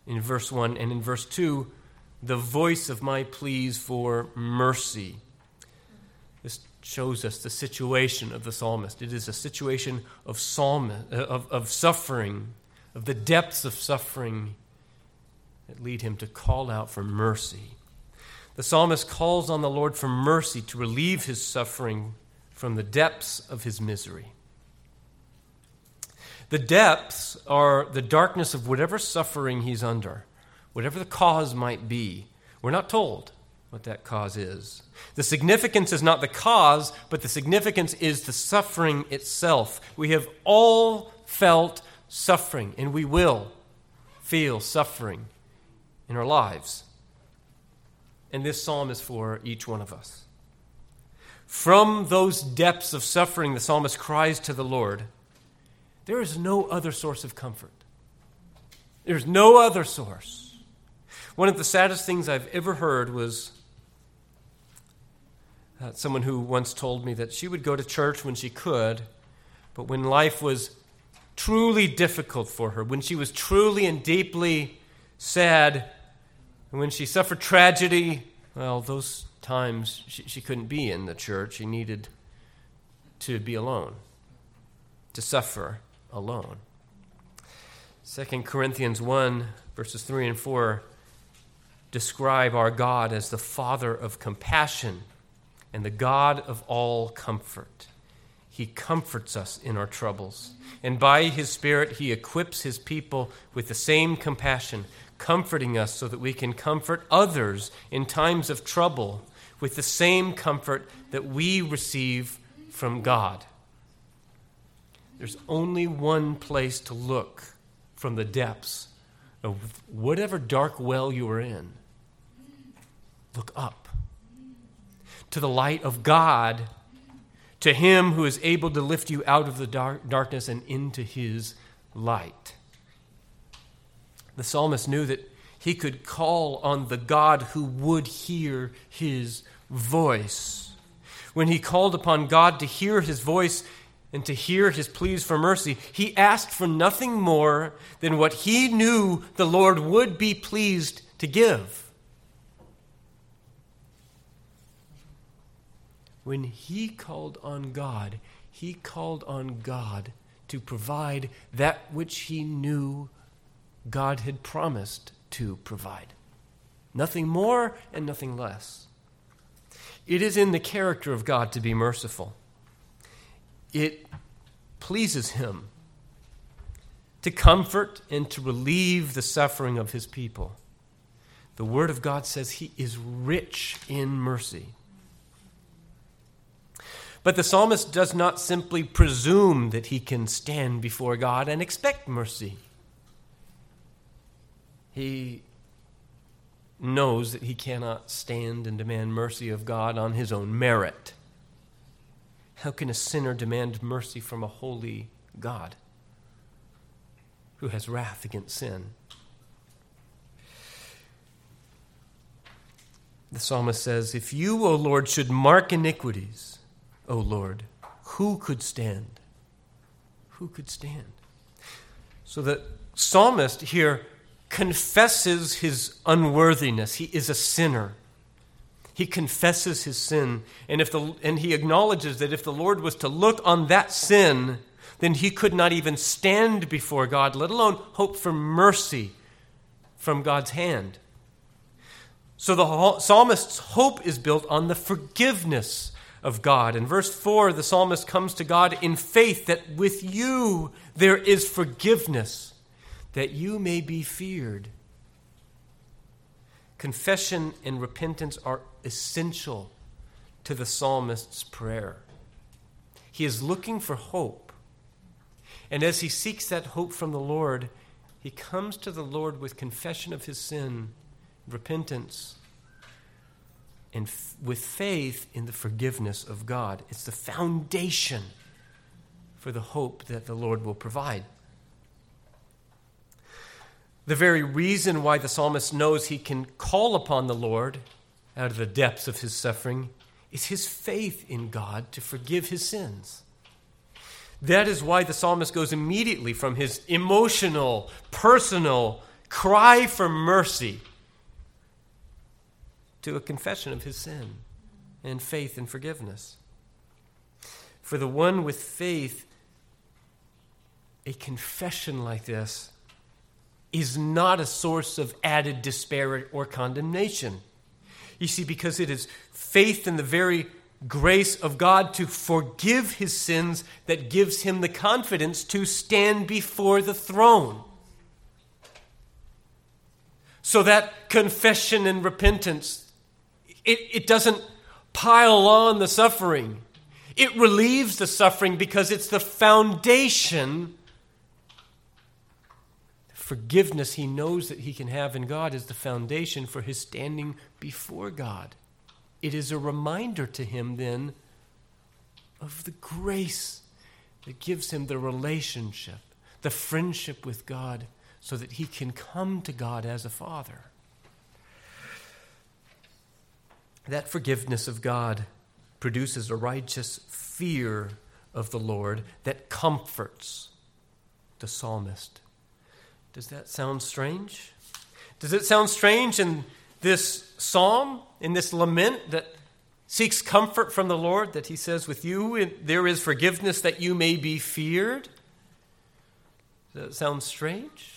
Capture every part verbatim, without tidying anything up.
in verse one, and in verse two, the voice of my pleas for mercy. This shows us the situation of the psalmist. It is a situation of psalm, of, of suffering, of the depths of suffering that lead him to call out for mercy. The psalmist calls on the Lord for mercy to relieve his suffering from the depths of his misery. The depths are the darkness of whatever suffering he's under, whatever the cause might be. We're not told what that cause is. The significance is not the cause, but the significance is the suffering itself. We have all felt suffering, and we will feel suffering in our lives. And this psalm is for each one of us. From those depths of suffering, the psalmist cries to the Lord. There is no other source of comfort. There's no other source. One of the saddest things I've ever heard was uh, someone who once told me that she would go to church when she could, but when life was truly difficult for her, when she was truly and deeply sad, and when she suffered tragedy, well, those times she, she couldn't be in the church. She needed to be alone, to suffer alone. Second Corinthians one, verses three and four describe our God as the Father of compassion and the God of all comfort. He comforts us in our troubles, and by his Spirit he equips his people with the same compassion, comforting us so that we can comfort others in times of trouble with the same comfort that we receive from God. There's only one place to look from the depths of whatever dark well you are in. Look up to the light of God, to him who is able to lift you out of the dark, darkness and into his light. The psalmist knew that he could call on the God who would hear his voice. When he called upon God to hear his voice and to hear his pleas for mercy, he asked for nothing more than what he knew the Lord would be pleased to give. When he called on God, he called on God to provide that which he knew God had promised to provide. Nothing more and nothing less. It is in the character of God to be merciful. It pleases him to comfort and to relieve the suffering of his people. The Word of God says he is rich in mercy. But the psalmist does not simply presume that he can stand before God and expect mercy. He knows that he cannot stand and demand mercy of God on his own merit. How can a sinner demand mercy from a holy God who has wrath against sin? The psalmist says, "If you, O Lord, should mark iniquities, O Lord, who could stand?" Who could stand? So the psalmist here confesses his unworthiness. He is a sinner. He confesses his sin, and if the and he acknowledges that if the Lord was to look on that sin, then he could not even stand before God, let alone hope for mercy from God's hand. So the psalmist's hope is built on the forgiveness of God. In verse four, the psalmist comes to God in faith that with you there is forgiveness, that you may be feared. Confession and repentance are essential to the psalmist's prayer. He is looking for hope. And as he seeks that hope from the Lord, he comes to the Lord with confession of his sin, repentance, and f- with faith in the forgiveness of God. It's the foundation for the hope that the Lord will provide. The very reason why the psalmist knows he can call upon the Lord out of the depths of his suffering is his faith in God to forgive his sins. That is why the psalmist goes immediately from his emotional, personal cry for mercy to a confession of his sin and faith and forgiveness. For the one with faith, a confession like this is not a source of added despair or condemnation. You see, because it is faith in the very grace of God to forgive his sins that gives him the confidence to stand before the throne. So that confession and repentance, it, it doesn't pile on the suffering. It relieves the suffering because it's the foundation. The forgiveness he knows that he can have in God is the foundation for his standing before God. It is a reminder to him then of the grace that gives him the relationship, the friendship with God, so that he can come to God as a father. That forgiveness of God produces a righteous fear of the Lord that comforts the psalmist. Does that sound strange? Does it sound strange in this psalm, in this lament that seeks comfort from the Lord, that he says, with you there is forgiveness that you may be feared? Does that sound strange?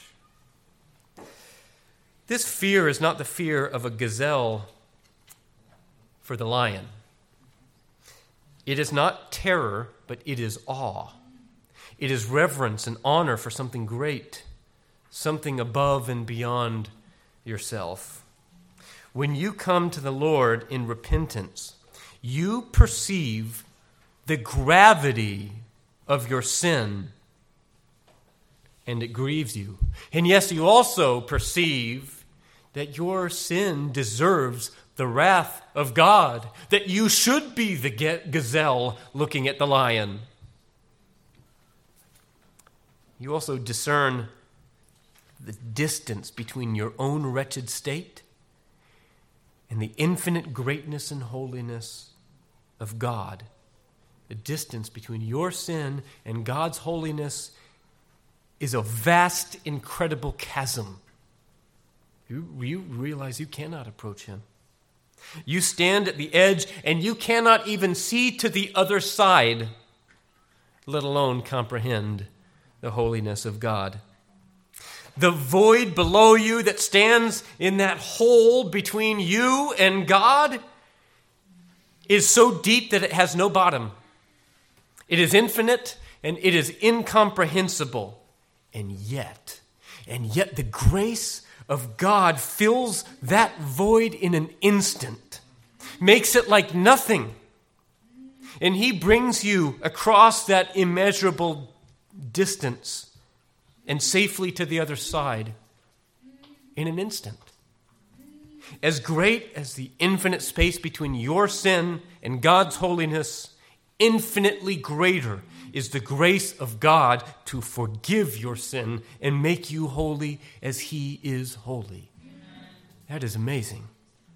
This fear is not the fear of a gazelle for the lion. It is not terror, but it is awe. It is reverence and honor for something great, something above and beyond yourself. When you come to the Lord in repentance, you perceive the gravity of your sin, and it grieves you. And yes, you also perceive that your sin deserves the wrath of God, that you should be the gazelle looking at the lion. You also discern the distance between your own wretched state and the infinite greatness and holiness of God. The distance between your sin and God's holiness is a vast, incredible chasm. You, you realize you cannot approach him. You stand at the edge and you cannot even see to the other side, let alone comprehend the holiness of God. The void below you that stands in that hole between you and God is so deep that it has no bottom. It is infinite and it is incomprehensible. And yet, and yet the grace of God fills that void in an instant, makes it like nothing. And he brings you across that immeasurable distance and safely to the other side in an instant. As great as the infinite space between your sin and God's holiness, infinitely greater is the grace of God to forgive your sin and make you holy as he is holy. That is amazing.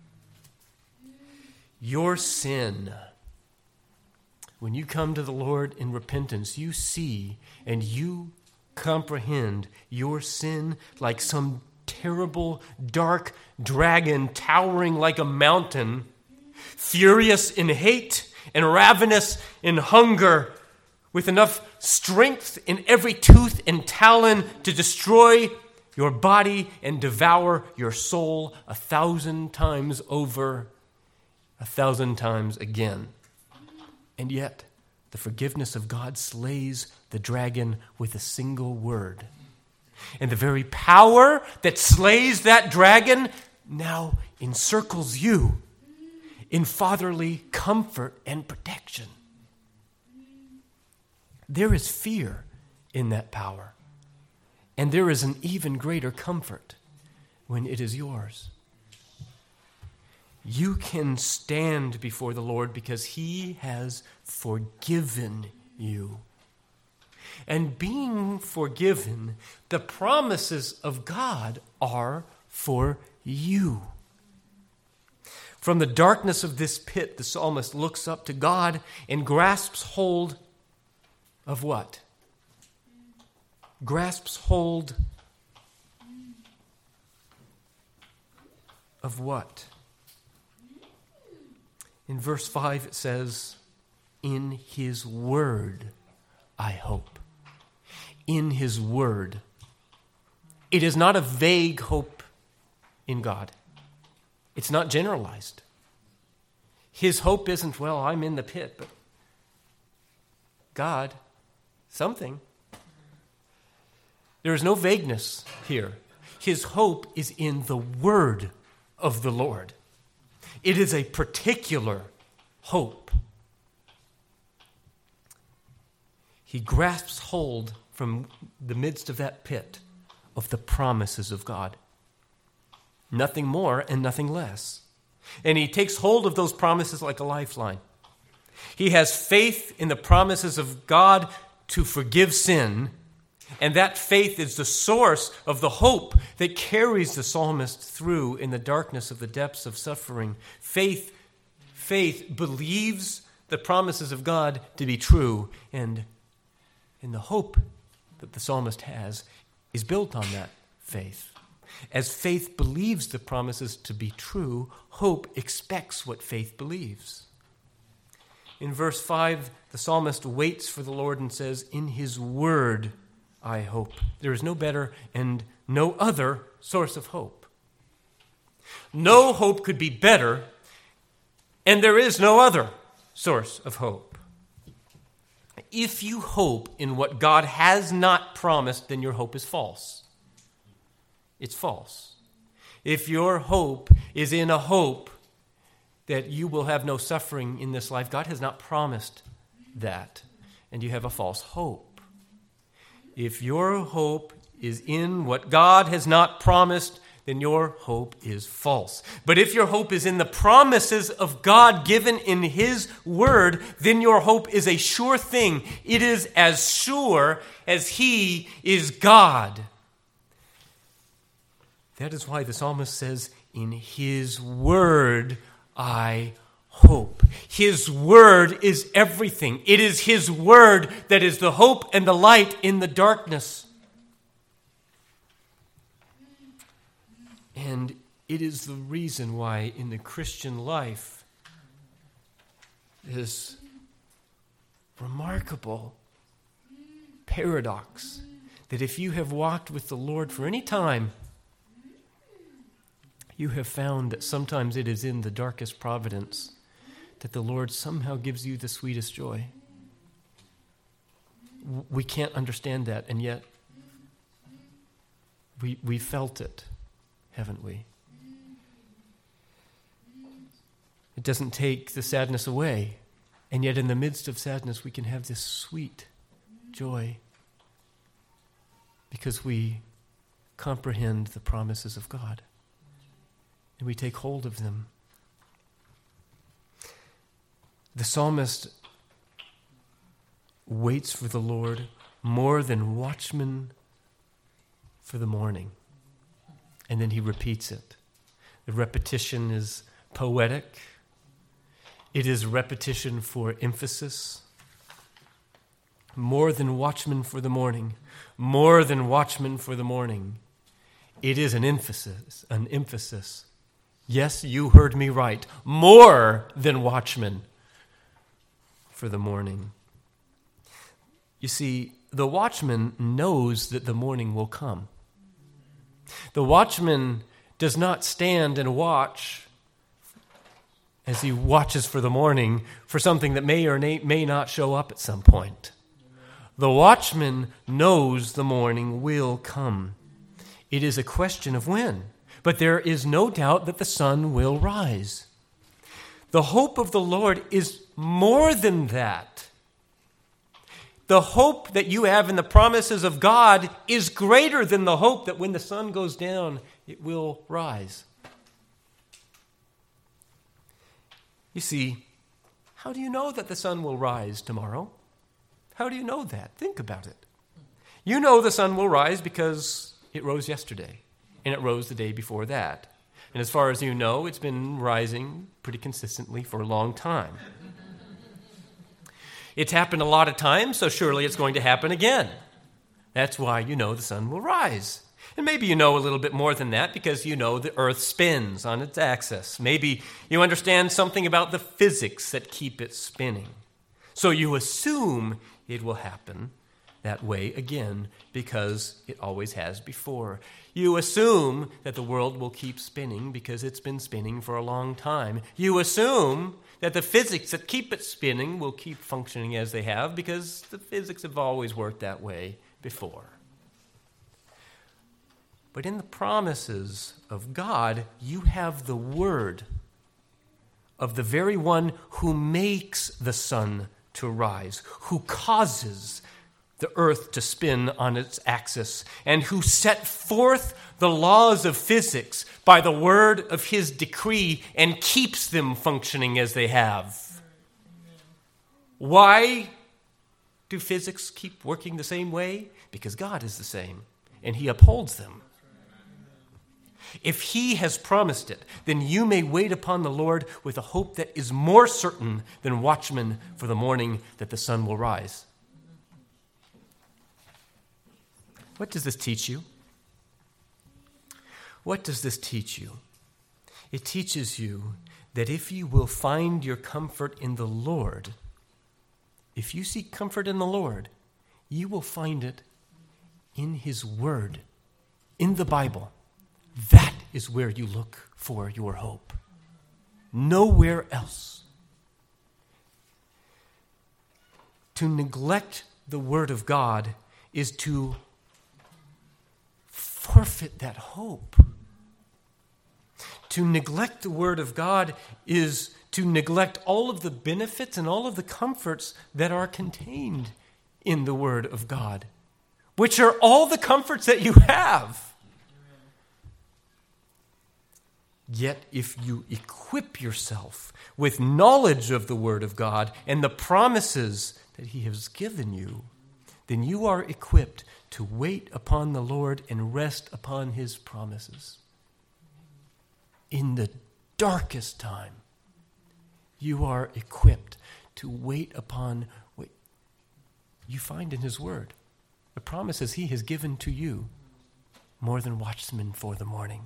Your sin, when you come to the Lord in repentance, you see and you comprehend your sin like some terrible, dark dragon towering like a mountain, furious in hate and ravenous in hunger, with enough strength in every tooth and talon to destroy your body and devour your soul a thousand times over, a thousand times again. And yet, the forgiveness of God slays the dragon with a single word. And the very power that slays that dragon now encircles you in fatherly comfort and protection. There is fear in that power. And there is an even greater comfort when it is yours. You can stand before the Lord because he has forgiven you. And being forgiven, the promises of God are for you. From the darkness of this pit, the psalmist looks up to God and grasps hold of what? Grasps hold of what? In verse five it says, in his word I hope. In his word. It is not a vague hope in God. It's not generalized. His hope isn't, well, I'm in the pit, but God, something. There is no vagueness here. His hope is in the word of the Lord. It is a particular hope. He grasps hold from the midst of that pit of the promises of God. Nothing more and nothing less. And he takes hold of those promises like a lifeline. He has faith in the promises of God to forgive sin, and that faith is the source of the hope that carries the psalmist through in the darkness of the depths of suffering. Faith, faith believes the promises of God to be true, and, and the hope that the psalmist has is built on that faith. As faith believes the promises to be true, hope expects what faith believes. In verse five, the psalmist waits for the Lord and says, in his word I hope. There is no better and no other source of hope. No hope could be better, and there is no other source of hope. If you hope in what God has not promised, then your hope is false. It's false. If your hope is in a hope that you will have no suffering in this life, God has not promised that, and you have a false hope. If your hope is in what God has not promised, then your hope is false. But if your hope is in the promises of God given in his word, then your hope is a sure thing. It is as sure as he is God. That is why the psalmist says, in his word I hope. His word is everything. It is his word that is the hope and the light in the darkness. And it is the reason why in the Christian life, this remarkable paradox that if you have walked with the Lord for any time, you have found that sometimes it is in the darkest providence that the Lord somehow gives you the sweetest joy. We can't understand that, and yet we we felt it, haven't we? It doesn't take the sadness away, and yet in the midst of sadness we can have this sweet joy because we comprehend the promises of God. And we take hold of them. The psalmist waits for the Lord more than watchmen for the morning. And then he repeats it. The repetition is poetic. It is repetition for emphasis. More than watchmen for the morning. More than watchmen for the morning. It is an emphasis, an emphasis. Yes, you heard me right. More than watchmen for the morning. You see, the watchman knows that the morning will come. The watchman does not stand and watch as he watches for the morning for something that may or may not show up at some point. The watchman knows the morning will come. It is a question of when. But there is no doubt that the sun will rise. The hope of the Lord is more than that. The hope that you have in the promises of God is greater than the hope that when the sun goes down, it will rise. You see, how do you know that the sun will rise tomorrow? How do you know that? Think about it. You know the sun will rise because it rose yesterday. And it rose the day before that. And as far as you know, it's been rising pretty consistently for a long time. It's happened a lot of times, so surely it's going to happen again. That's why you know the sun will rise. And maybe you know a little bit more than that because you know the earth spins on its axis. Maybe you understand something about the physics that keep it spinning. So you assume it will happen that way again because it always has before. You assume that the world will keep spinning because it's been spinning for a long time. You assume that the physics that keep it spinning will keep functioning as they have because the physics have always worked that way before. But in the promises of God, you have the word of the very one who makes the sun to rise, who causes the earth to spin on its axis, and who set forth the laws of physics by the word of his decree and keeps them functioning as they have. Why do physics keep working the same way? Because God is the same, and he upholds them. If he has promised it, then you may wait upon the Lord with a hope that is more certain than watchmen for the morning that the sun will rise. What does this teach you? What does this teach you? It teaches you that if you will find your comfort in the Lord, if you seek comfort in the Lord, you will find it in his word, in the Bible. That is where you look for your hope. Nowhere else. To neglect the word of God is to forfeit that hope. To neglect the word of God is to neglect all of the benefits and all of the comforts that are contained in the word of God, which are all the comforts that you have. Yet if you equip yourself with knowledge of the word of God and the promises that he has given you, then you are equipped to wait upon the Lord and rest upon his promises. In the darkest time, you are equipped to wait upon what you find in his word, the promises he has given to you, more than watchmen for the morning.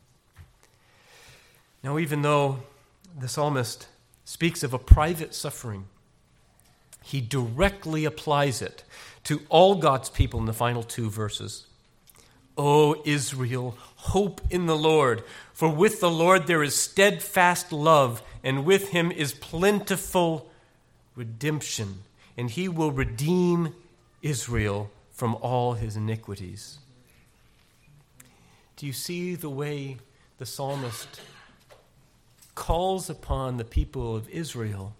Now, even though the psalmist speaks of a private suffering, he directly applies it to all God's people in the final two verses. O Israel, hope in the Lord, for with the Lord there is steadfast love, and with him is plentiful redemption, and he will redeem Israel from all his iniquities. Do you see the way the psalmist calls upon the people of Israel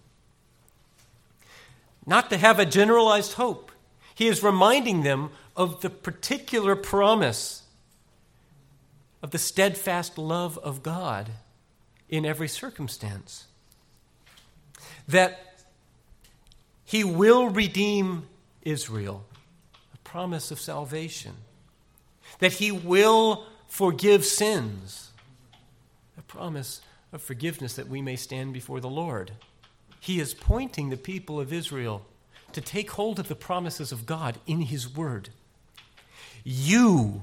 not to have a generalized hope? He is reminding them of the particular promise of the steadfast love of God in every circumstance. That he will redeem Israel, a promise of salvation. That he will forgive sins, a promise of forgiveness that we may stand before the Lord. He is pointing the people of Israel to take hold of the promises of God in his word. You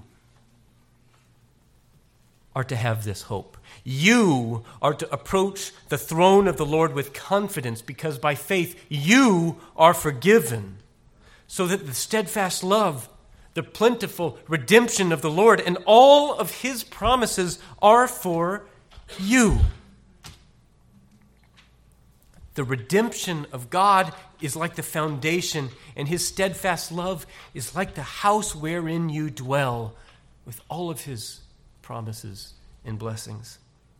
are to have this hope. You are to approach the throne of the Lord with confidence because by faith you are forgiven, so that the steadfast love, the plentiful redemption of the Lord, and all of his promises are for you. The redemption of God is like the foundation, and his steadfast love is like the house wherein you dwell, with all of his promises and blessings.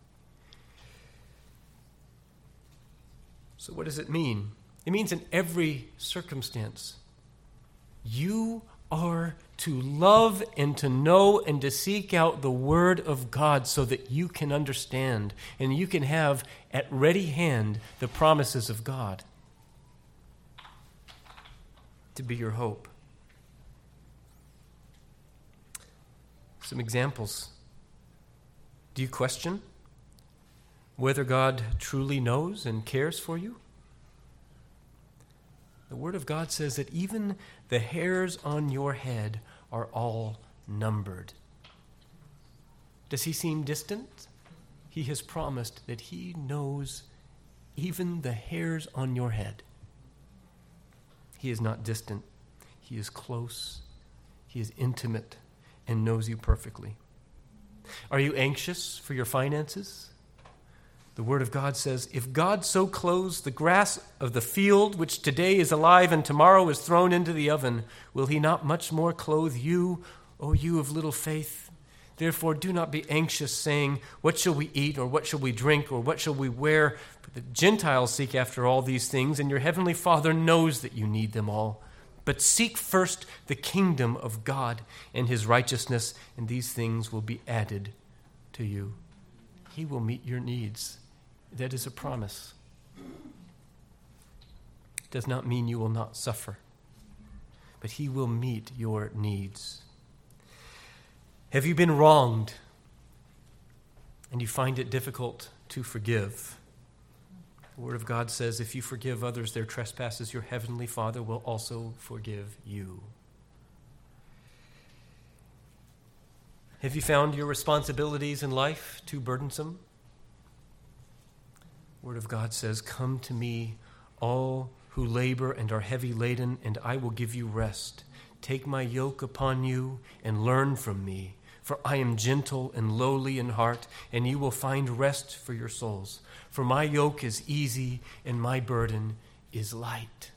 So what does it mean? It means in every circumstance, you are to love and to know and to seek out the word of God so that you can understand and you can have at ready hand the promises of God to be your hope. Some examples. Do you question whether God truly knows and cares for you? The Word of God says that even the hairs on your head are all numbered. Does he seem distant? He has promised that he knows even the hairs on your head. He is not distant. He is close. He is intimate and knows you perfectly. Are you anxious for your finances? The Word of God says, if God so clothes the grass of the field, which today is alive and tomorrow is thrown into the oven, will he not much more clothe you, O you of little faith? Therefore do not be anxious, saying, what shall we eat, or what shall we drink, or what shall we wear? For the Gentiles seek after all these things, and your heavenly Father knows that you need them all. But seek first the kingdom of God and his righteousness, and these things will be added to you. He will meet your needs. That is a promise. It does not mean you will not suffer, but he will meet your needs. Have you been wronged and you find it difficult to forgive? The Word of God says, if you forgive others their trespasses, your heavenly Father will also forgive you. Have you found your responsibilities in life too burdensome? The Word of God says, come to me, all who labor and are heavy laden, and I will give you rest. Take my yoke upon you and learn from me, for I am gentle and lowly in heart, and you will find rest for your souls. For my yoke is easy and my burden is light.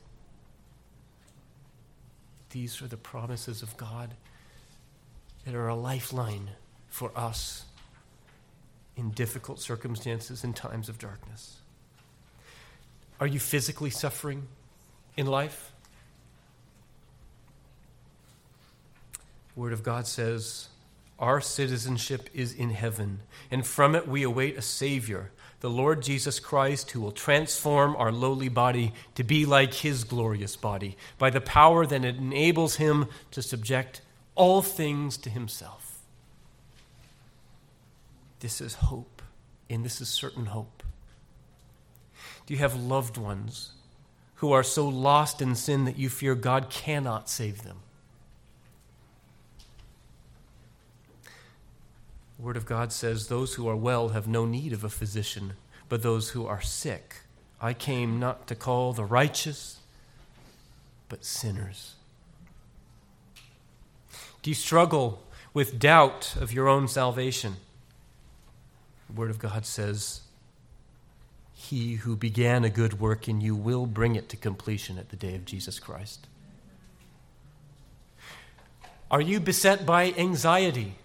These are the promises of God that are a lifeline for us in difficult circumstances and times of darkness. Are you physically suffering in life? The Word of God says, our citizenship is in heaven, and from it we await a Savior, the Lord Jesus Christ, who will transform our lowly body to be like his glorious body by the power that enables him to subject all things to himself. This is hope, and this is certain hope. Do you have loved ones who are so lost in sin that you fear God cannot save them? The Word of God says, those who are well have no need of a physician, but those who are sick. I came not to call the righteous, but sinners. Do you struggle with doubt of your own salvation? The Word of God says, he who began a good work in you will bring it to completion at the day of Jesus Christ. Are you beset by anxiety?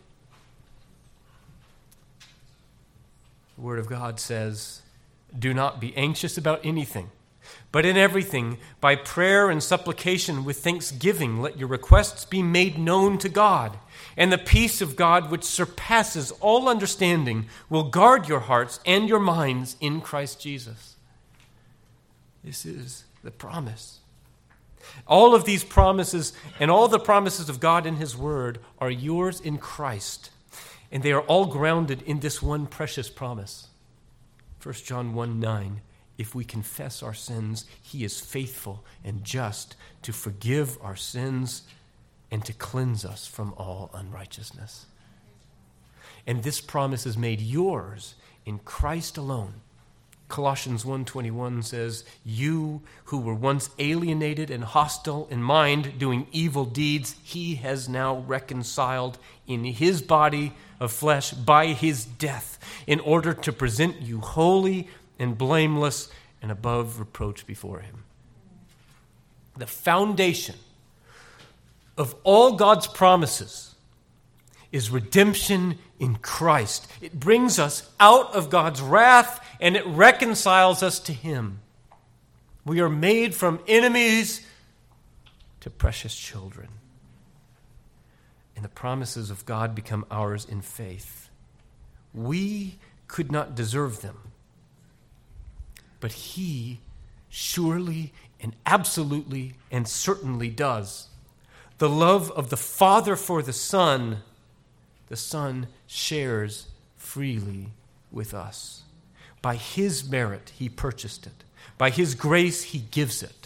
The Word of God says, do not be anxious about anything, but in everything, by prayer and supplication with thanksgiving, let your requests be made known to God. And the peace of God, which surpasses all understanding, will guard your hearts and your minds in Christ Jesus. This is the promise. All of these promises and all the promises of God in his word are yours in Christ. And they are all grounded in this one precious promise. First John one nine, if we confess our sins, he is faithful and just to forgive our sins and to cleanse us from all unrighteousness. And this promise is made yours in Christ alone. Colossians one twenty-one says, you who were once alienated and hostile in mind, doing evil deeds, he has now reconciled in his body of flesh by his death, in order to present you holy and blameless and above reproach before him. The foundation of all God's promises is redemption in Christ. It brings us out of God's wrath and it reconciles us to him. We are made from enemies to precious children. And the promises of God become ours in faith. We could not deserve them, but he surely and absolutely and certainly does. The love of the Father for the Son, the Son shares freely with us. By his merit, he purchased it. By his grace, he gives it.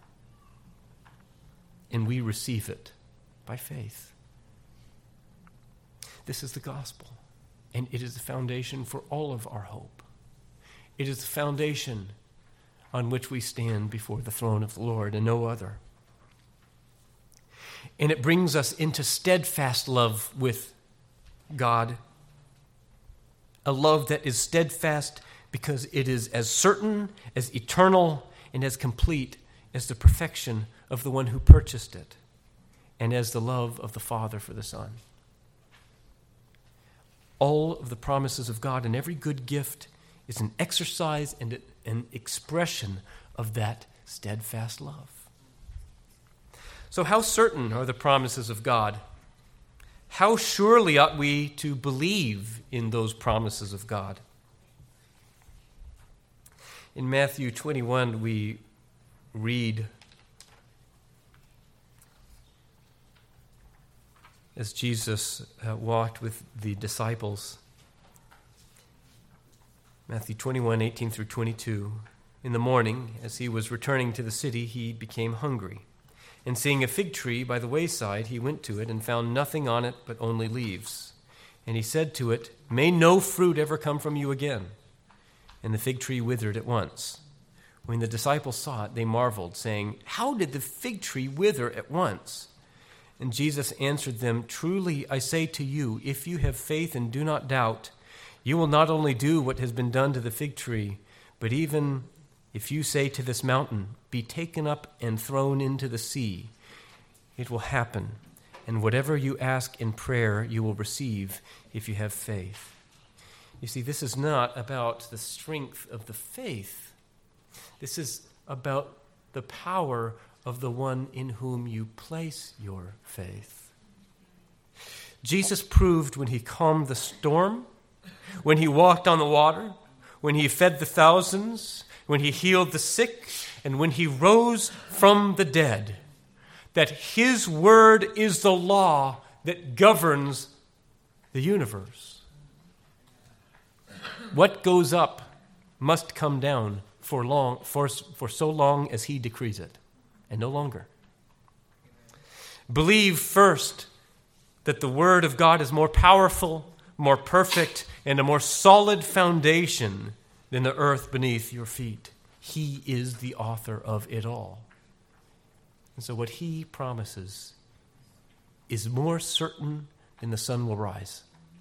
And we receive it by faith. This is the gospel. and it is the foundation for all of our hope. It is the foundation on which we stand before the throne of the Lord and no other. And it brings us into steadfast love with God, a love that is steadfast because it is as certain, as eternal, and as complete as the perfection of the one who purchased it, and as the love of the Father for the Son. All of the promises of God and every good gift is an exercise and an expression of that steadfast love. So how certain are the promises of God? How surely ought we to believe in those promises of God? In Matthew twenty-one, we read, as Jesus uh, walked with the disciples, Matthew twenty-one, eighteen through twenty-two, in the morning, as he was returning to the city, he became hungry. And seeing a fig tree by the wayside, he went to it and found nothing on it but only leaves. And he said to it, "May no fruit ever come from you again." And the fig tree withered at once. When the disciples saw it, they marveled, saying, "How did the fig tree wither at once?" And Jesus answered them, "Truly I say to you, if you have faith and do not doubt, you will not only do what has been done to the fig tree, but even if you say to this mountain, 'Be taken up and thrown into the sea,' it will happen. And whatever you ask in prayer, you will receive if you have faith." You see, this is not about the strength of the faith. This is about the power of the one in whom you place your faith. Jesus proved when he calmed the storm, when he walked on the water, when he fed the thousands, when he healed the sick, and when he rose from the dead, that his word is the law that governs the universe. What goes up must come down for long, for, for so long as he decrees it, and no longer. Believe first that the word of God is more powerful, more perfect, and a more solid foundation than the earth beneath your feet. He is the author of it all. And so what he promises is more certain than the sun will rise.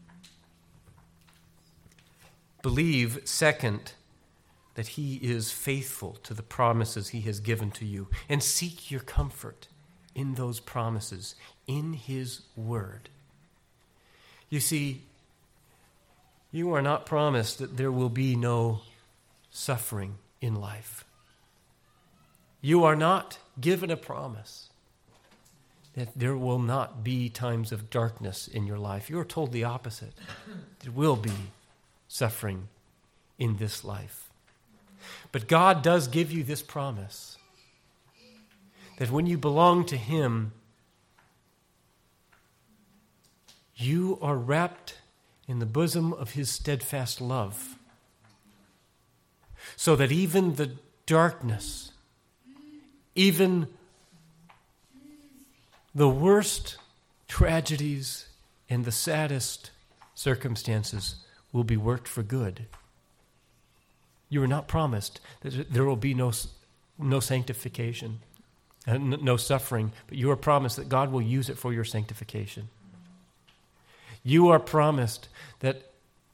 Believe, second, that he is faithful to the promises he has given to you, and seek your comfort in those promises, in his word. You see, you are not promised that there will be no suffering in life. You are not given a promise that there will not be times of darkness in your life. You are told the opposite. There will be suffering in this life. But God does give you this promise that when you belong to him, you are wrapped in the bosom of his steadfast love, so that even the darkness, even the worst tragedies and the saddest circumstances will be worked for good. You are not promised that there will be no, no sanctification, and no suffering, but you are promised that God will use it for your sanctification. You are promised that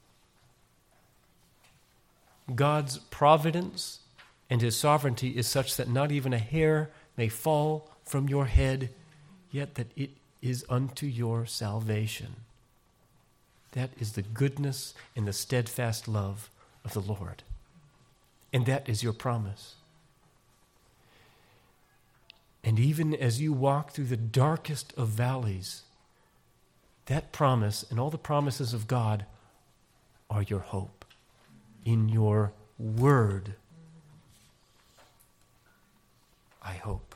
God's providence and his sovereignty is such that not even a hair may fall from your head, yet that it is unto your salvation. That is the goodness and the steadfast love of the Lord. And that is your promise. And even as you walk through the darkest of valleys, that promise and all the promises of God are your hope in your word. I hope.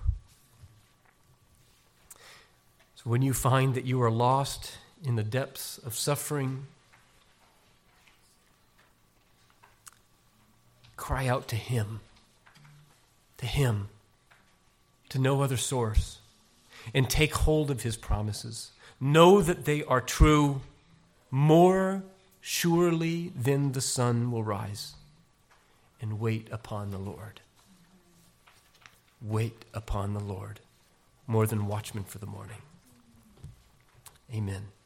So when you find that you are lost in the depths of suffering, cry out to him, to him, to no other source, and take hold of his promises. Know that they are true more surely then the sun will rise, and wait upon the Lord. Wait upon the Lord, more than watchmen for the morning. Amen.